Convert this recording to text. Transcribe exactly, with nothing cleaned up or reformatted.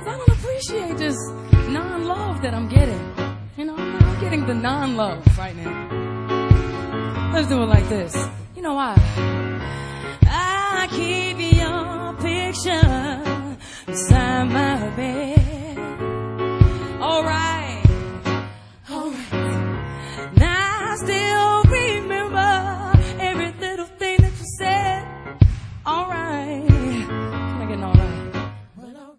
I don't appreciate this non-love that I'm getting. You know, I'm not getting the non-love right now. Let's do it like this. You know why? I keep your picture beside my bed.